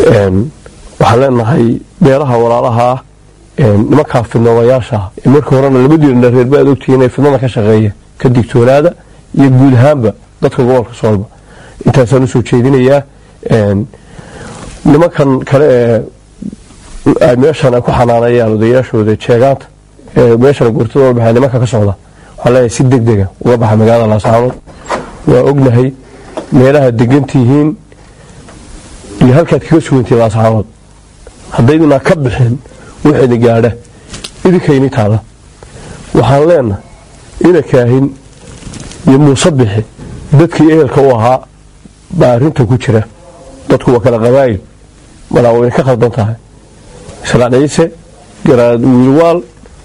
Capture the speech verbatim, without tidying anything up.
waxaan leenahay beelaha walaalaha nimankaa fidnoodayaasha markii horena labadiina reerba aad ogtihiin inay fidnada ka shaqeeya ka digtoonaada iyo guud ahaanba dadka gobolka soolba intaasaan usoo jeedinayaa nimankan kale ee ay meeshan ay ku xanaanayaan odayaashooda jeegaanta meeshan goortadooda baxay nimanka ka socda waxaa leeyahay si degdega uga baxa magaalada Laascaanood waa ognahay meelaha degantihiin iyo halkaad kaga sugantii Laascaanood haddaydina ka bixin wixii gaadha idinkayni taada waxaan leenahay ina kaahin iyo muusabixi dadkii ehelka u ahaa baarinta ku jira dadku waa kala qabaayil malaa way ka khaldan tahay Salaad Ciise garaad wiilwaal